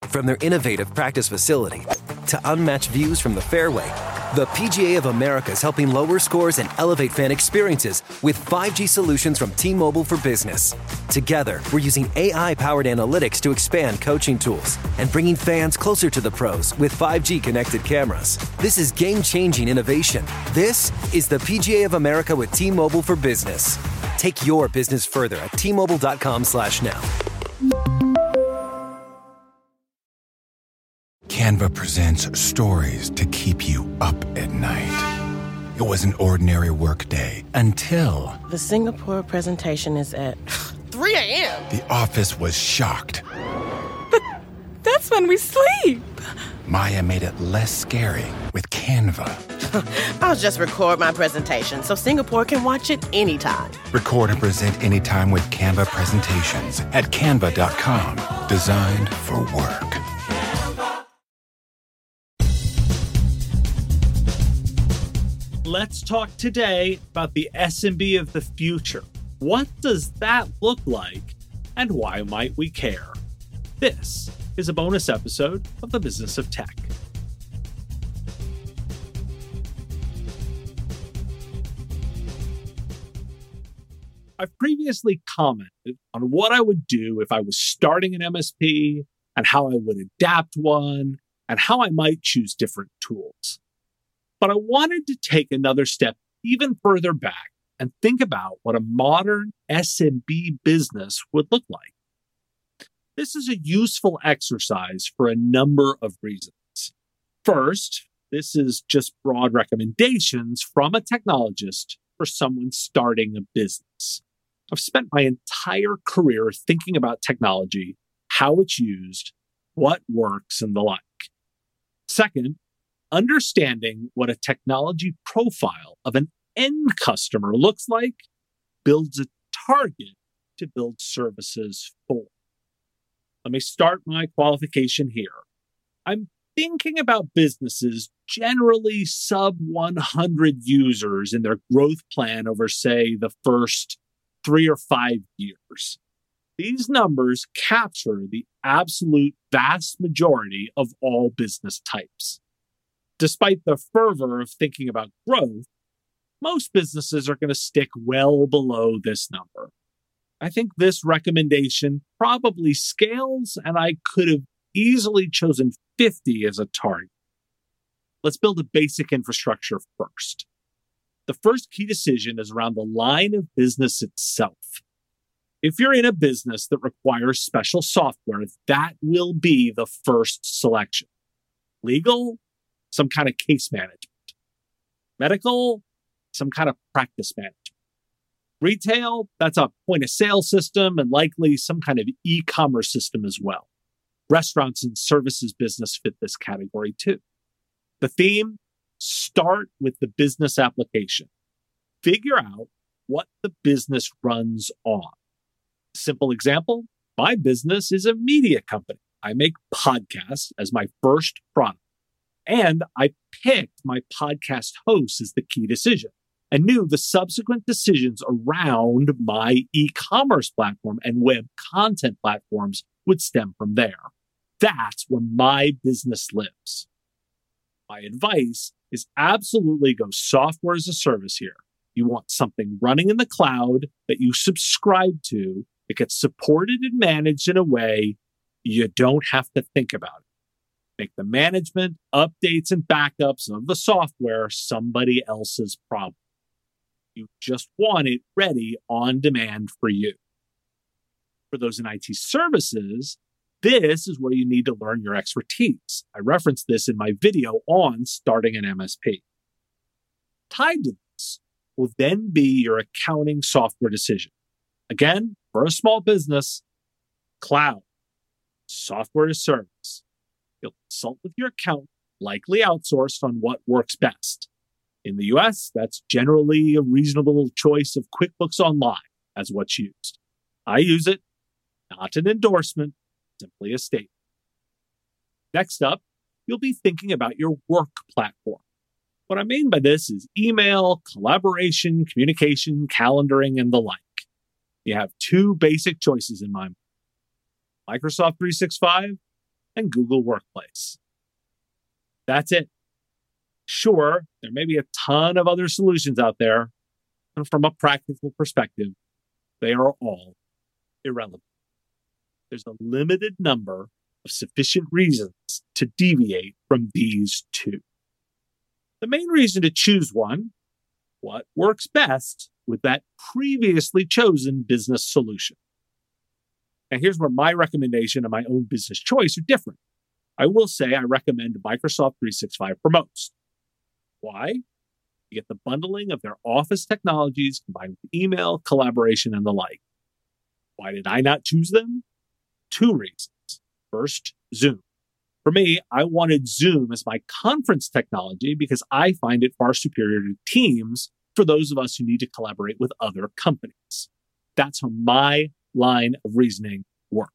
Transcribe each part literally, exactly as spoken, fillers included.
From their innovative practice facility to unmatched views from the fairway, the P G A of America is helping lower scores and elevate fan experiences with five G solutions from T-Mobile for Business. Together, we're using A I-powered analytics to expand coaching tools and bringing fans closer to the pros with five G connected cameras. This is game-changing innovation. This is the P G A of America with T-Mobile for Business. Take your business further at T Mobile dot com slash now. Canva presents stories to keep you up at night. It was an ordinary workday until... The Singapore presentation is at three a.m. The office was shocked. But that's when we sleep. Maya made it less scary with Canva. I'll just record my presentation so Singapore can watch it anytime. Record and present anytime with Canva presentations at canva dot com. Designed for work. Let's talk today about the S M B of the future. What does that look like, and why might we care? This is a bonus episode of The Business of Tech. I've previously commented on what I would do if I was starting an M S P and how I would adapt one and how I might choose different tools. But I wanted to take another step even further back and think about what a modern S M B business would look like. This is a useful exercise for a number of reasons. First, this is just broad recommendations from a technologist for someone starting a business. I've spent my entire career thinking about technology, how it's used, what works, and the like. Second, understanding what a technology profile of an end customer looks like builds a target to build services for. Let me start my qualification here. I'm thinking about businesses generally sub one hundred users in their growth plan over, say, the first three or five years. These numbers capture the absolute vast majority of all business types. Despite the fervor of thinking about growth, most businesses are going to stick well below this number. I think this recommendation probably scales, and I could have easily chosen fifty as a target. Let's build a basic infrastructure first. The first key decision is around the line of business itself. If you're in a business that requires special software, that will be the first selection. Legal, some kind of case management. Medical, some kind of practice management. Retail, that's a point of sale system and likely some kind of e-commerce system as well. Restaurants and services business fit this category too. The theme, start with the business application. Figure out what the business runs on. Simple example, my business is a media company. I make podcasts as my first product. And I picked my podcast host as the key decision and knew the subsequent decisions around my e-commerce platform and web content platforms would stem from there. That's where my business lives. My advice is absolutely go software as a service here. You want something running in the cloud that you subscribe to that gets supported and managed in a way you don't have to think about it. Make the management, updates, and backups of the software somebody else's problem. You just want it ready on demand for you. For those in I T services, this is where you need to learn your expertise. I referenced this in my video on starting an M S P. Tied to this will then be your accounting software decision. Again, for a small business, cloud, software as service. You'll consult with your accountant, likely outsourced, on what works best. In the U S, that's generally a reasonable choice of QuickBooks Online as what's used. I use it, not an endorsement, simply a statement. Next up, you'll be thinking about your work platform. What I mean by this is email, collaboration, communication, calendaring, and the like. You have two basic choices in mind. Microsoft three sixty-five and Google Workplace. That's it. Sure, there may be a ton of other solutions out there, and from a practical perspective, they are all irrelevant. There's a limited number of sufficient reasons to deviate from these two. The main reason to choose one, what works best with that previously chosen business solution. And here's where my recommendation and my own business choice are different. I will say I recommend Microsoft three sixty-five for most. Why? You get the bundling of their Office technologies combined with email, collaboration, and the like. Why did I not choose them? Two reasons. First, Zoom. For me, I wanted Zoom as my conference technology because I find it far superior to Teams for those of us who need to collaborate with other companies. That's how my line of reasoning works.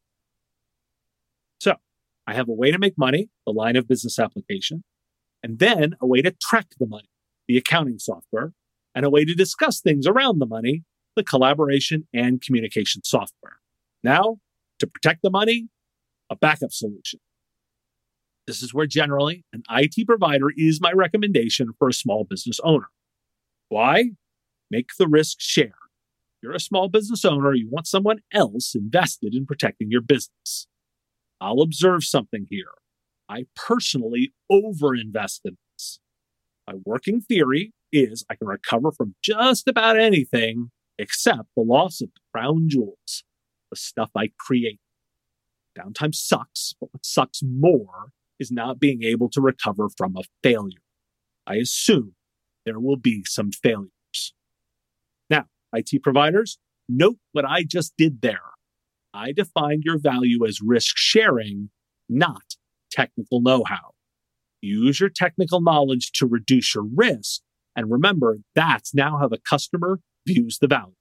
So, I have a way to make money, the line of business application, and then a way to track the money, the accounting software, and a way to discuss things around the money, the collaboration and communication software. Now, to protect the money, a backup solution. This is where generally an I T provider is my recommendation for a small business owner. Why? Make the risk shared. You're a small business owner, you want someone else invested in protecting your business. I'll observe something here. I personally overinvest in this. My working theory is I can recover from just about anything except the loss of the crown jewels, the stuff I create. Downtime sucks, but what sucks more is not being able to recover from a failure. I assume there will be some failures. Now, I T providers, note what I just did there. I defined your value as risk sharing, not technical know-how. Use your technical knowledge to reduce your risk, and remember, that's now how the customer views the value.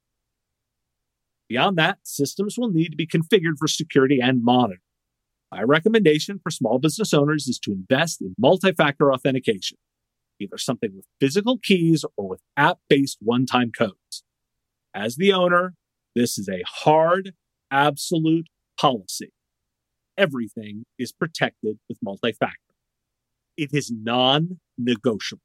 Beyond that, systems will need to be configured for security and monitoring. My recommendation for small business owners is to invest in multi-factor authentication, either something with physical keys or with app-based one-time codes. As the owner, this is a hard, absolute policy. Everything is protected with multi-factor. It is non-negotiable.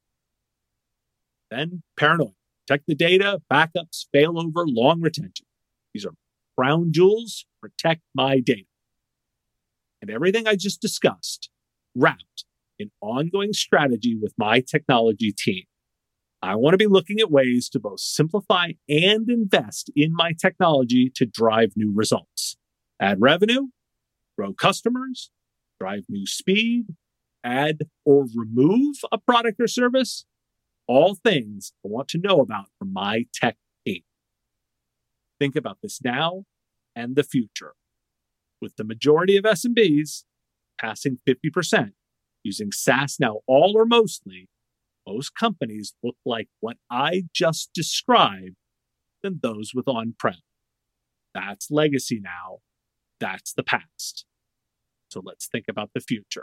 Then paranoia. Protect the data, backups, failover, long retention. These are crown jewels. Protect my data. And everything I just discussed, wrapped in ongoing strategy with my technology team. I want to be looking at ways to both simplify and invest in my technology to drive new results. Add revenue, grow customers, drive new speed, add or remove a product or service. All things I want to know about from my tech team. Think about this now and the future. With the majority of S M Bs passing fifty percent using SaaS now all or mostly, most companies look like what I just described than those with on-prem. That's legacy now. That's the past. So let's think about the future.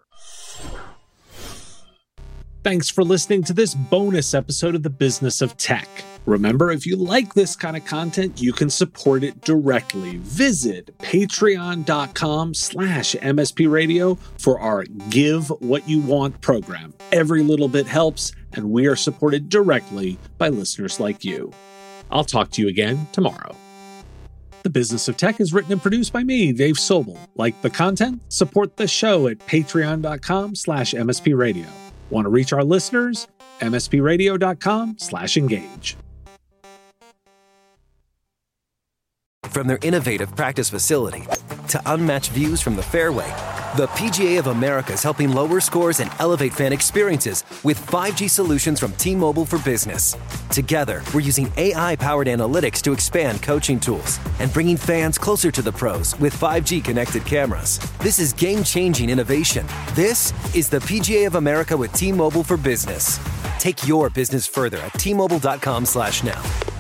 Thanks for listening to this bonus episode of The Business of Tech. Remember, if you like this kind of content, you can support it directly. Visit patreon.com slash MSP Radio for our Give What You Want program. Every little bit helps, and we are supported directly by listeners like you. I'll talk to you again tomorrow. The Business of Tech is written and produced by me, Dave Sobel. Like the content? Support the show at patreon.com slash MSP Radio. Want to reach our listeners? mspradio.com slash engage. From their innovative practice facility to unmatched views from the fairway, the P G A of America is helping lower scores and elevate fan experiences with five G solutions from T-Mobile for Business. Together, we're using A I-powered analytics to expand coaching tools and bringing fans closer to the pros with five G connected cameras. This is game-changing innovation. This is the P G A of America with T-Mobile for Business. Take your business further at T Mobile dot com slash now.